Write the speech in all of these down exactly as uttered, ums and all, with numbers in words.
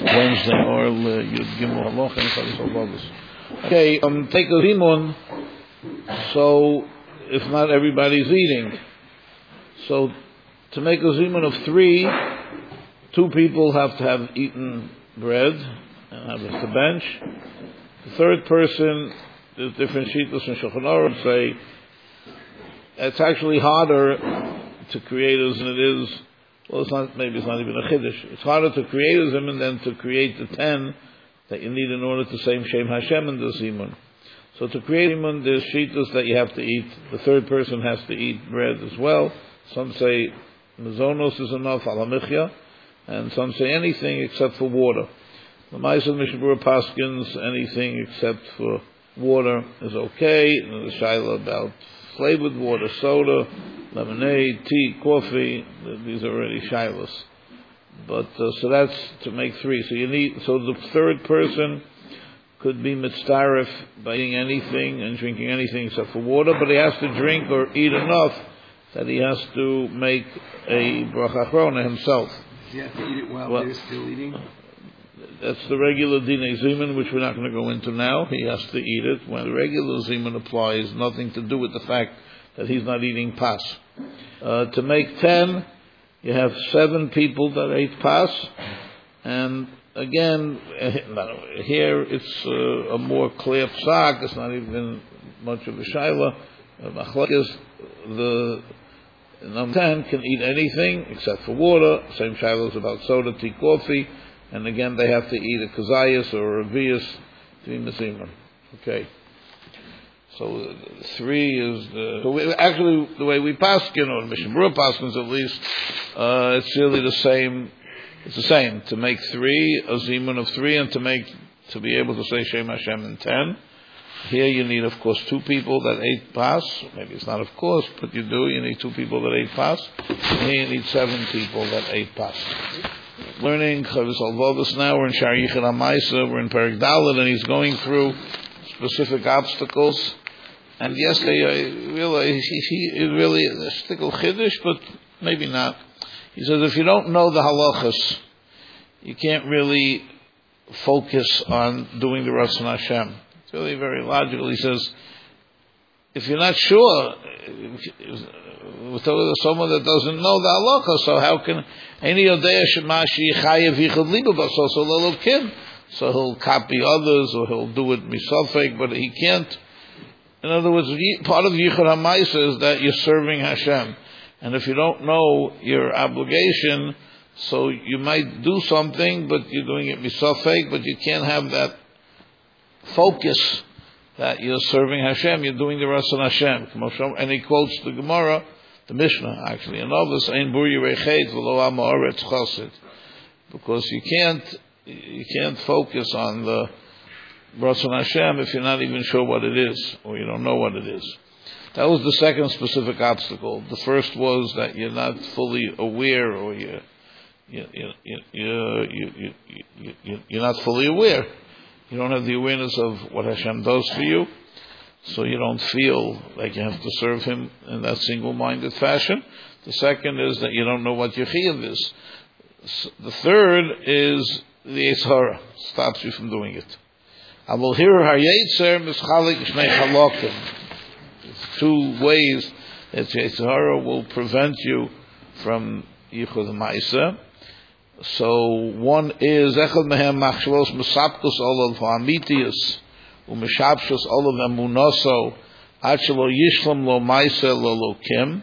Wednesday or Yud Gimel Haloch and Chavis Al-Vavis. Okay, um, take a zimun. So, if not everybody's eating, so to make a zimun of three, two people have to have eaten bread and have it to bench. The third person, there's different shittos in Shulchan Aruch say it's actually harder to create as than it is. Well, it's not. Maybe it's not even a chiddush. It's harder to create a zimun than to create the ten that you need in order to say Shem Hashem in the zimun. So to create zimun, there's shittos that you have to eat. The third person has to eat bread as well. Some say mezonos is enough, alamichya, and some say anything except for water. The Ma'aseh Mishnah Berurah paskins anything except for water is okay. And the shaila about flavored water, soda, lemonade, tea, coffee, these are already shilas. But uh, so that's to make three. So you need. So the third person could be mitzaref by eating anything and drinking anything except for water, but he has to drink or eat enough that he has to make a bracha achrona himself. Does he have to eat it while well, they're still eating? That's the regular dinei zimun, which we're not going to go into now. He has to eat it. When the regular zimun applies, nothing to do with the fact that he's not eating pas. Uh, to make ten, you have seven people that ate pas, and again, here it's uh, a more clear psak. It's not even much of a shaila. The number ten can eat anything except for water. Same shaila is about soda, tea, coffee. And again, they have to eat a kazayas or a revius to be mezimun. Okay. So uh, three is the so we, actually the way we paskin, or the Mishnah Berurah paskins at least, uh, it's really the same. It's the same to make three a zimun of three, and to make to be able to say Shem Hashem in ten. Here you need, of course, two people that ate pas. Maybe it's not of course, but you do. You need two people that ate pas. And here you need seven people that ate pas. Learning Chavis Al-Vavis now. We're in Shar Yichud HaMaisa. We're in Perek Dalet, and he's going through specific obstacles. And yes, they uh, really, he, he really a stickle chiddush, but maybe not. He says if you don't know the halachas, you can't really focus on doing the Ratzon Hashem. It's really very logical. He says if you're not sure, with someone that doesn't know the halacha, so how can any yodea shemashi chayev yichud liba basos lelo so he'll copy others or he'll do it misafek, but he can't. In other words, part of Yichud HaMaisa is that you're serving Hashem, and if you don't know your obligation, so you might do something, but you're doing it misafek, but you can't have that focus that you're serving Hashem, you're doing the Ratzon Hashem. And he quotes the Gemara, the Mishnah, actually, in Avos, Ein bur yirei chet v'lo am haaretz chassid, because you can't you can't focus on the Ratzon Hashem if you're not even sure what it is, or you don't know what it is. That was the second specific obstacle. The first was that you're not fully aware, or you're you you you you you you you you're not fully aware. You don't have the awareness of what Hashem does for you, so you don't feel like you have to serve Him in that single-minded fashion. The second is that you don't know what your chiyuv is. The third is the Yetzer Hara stops you from doing it. Avol hirer hayetzer mischalik shnei chalokim. It's two ways that Yetzer Hara will prevent you from Yichud HaMaisa. So one is echad mehem machshavos mesapkus olav ha'amitius u'meshabshos olav emunoso ad shelo yishlam lo ma'aseh lo lokim.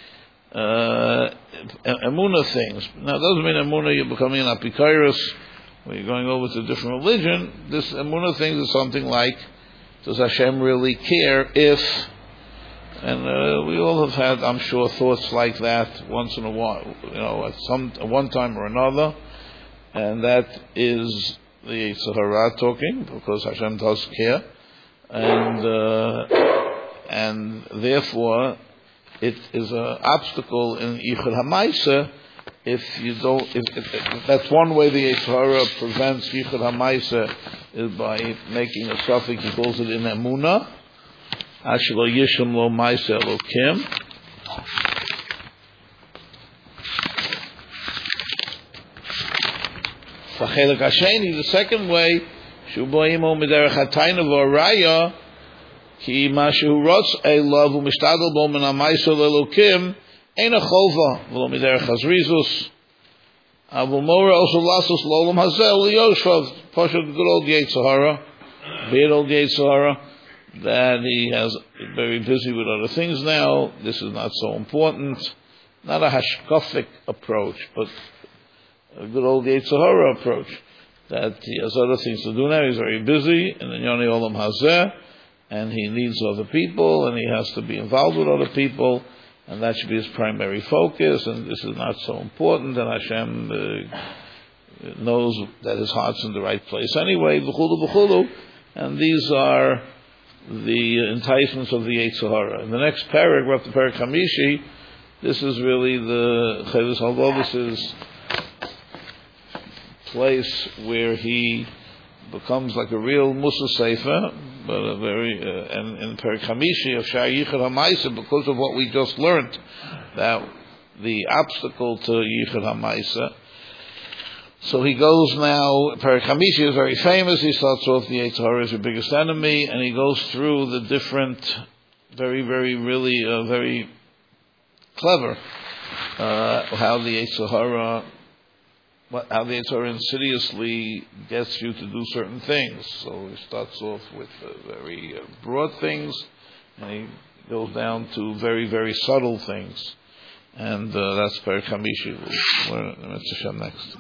Emunah things. Now, it doesn't mean emunah you're becoming an apikairos when you're going over to a different religion. This emunah things is something like, does Hashem really care if? And uh, we all have had, I'm sure, thoughts like that once in a while, you know, at some at one time or another, and that is the Yetzer Hara talking, because Hashem does care, and uh, and therefore it is an obstacle in Yichud HaMaisa if you don't. If, if, if that's one way the Yetzer Hara prevents Yichud HaMaisa is by making a suffix. He calls it in Emunah. Ashelo Yishlam Lo Ma'aseh Elokim. V'chelik hasheni, the second way, shuboimo miderech hatayna v'oraya, ki ma shehu rotz elav u'mishtadel bo min ha'maiso le'elokim, ein a chova, v'lo miderech hazrizus, avul mora also lasos lo'olam hazeh liyoshvav, poshet good old Yetzer Hara, bad old Yetzer Hara, that he has very busy with other things now. This is not so important. Not a hashkafic approach, but a good old Yetzer Hara approach. That he has other things to do now. He's very busy in the Yoni Olam Hazeh, and he needs other people, and he has to be involved with other people, and that should be his primary focus. And this is not so important. And Hashem uh, knows that his heart's in the right place anyway. V'chulu v'chulu, and these are the enticements of the Yetzer Hara. In the next paragraph, the Perek Hamishi, this is really the Chovos HaLevavos' place where he becomes like a real Musa Sefer, but a very, uh, and in Perek Hamishi of Sha'ar Yichud HaMaisa, because of what we just learned, that the obstacle to Yichud HaMaisa. So he goes now, Perek Hamishi is very famous, he starts off the Yetzer Hara is your biggest enemy, and he goes through the different, very, very, really, uh, very clever, uh, how the Yetzer Hara, what, how the Yetzer Hara insidiously gets you to do certain things. So he starts off with uh, very uh, broad things, and he goes down to very, very subtle things. And uh, that's Perek Hamishi. We'll learn it next.